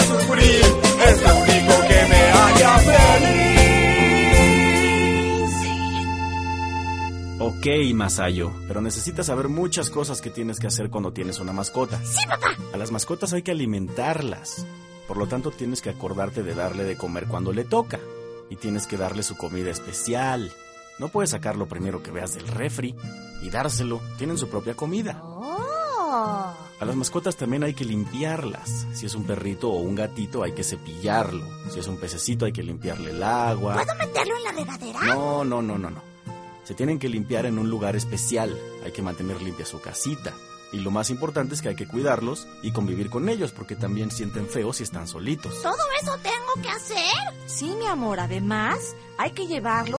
sufrir, es lo único que me haría feliz. Ok, Masayo, pero necesitas saber muchas cosas que tienes que hacer cuando tienes una mascota. ¡Sí, papá! A las mascotas hay que alimentarlas. Por lo tanto, tienes que acordarte de darle de comer cuando le toca. Y tienes que darle su comida especial. No puedes sacar lo primero que veas del refri y dárselo. Tienen su propia comida. ¡Oh! A las mascotas también hay que limpiarlas. Si es un perrito o un gatito, hay que cepillarlo. Si es un pececito, hay que limpiarle el agua. ¿Puedo meterlo en la regadera? No. Se tienen que limpiar en un lugar especial. Hay que mantener limpia su casita. Y lo más importante es que hay que cuidarlos y convivir con ellos, porque también sienten feo si están solitos. ¿Todo eso tengo que hacer? Sí, mi amor, además hay que llevarlo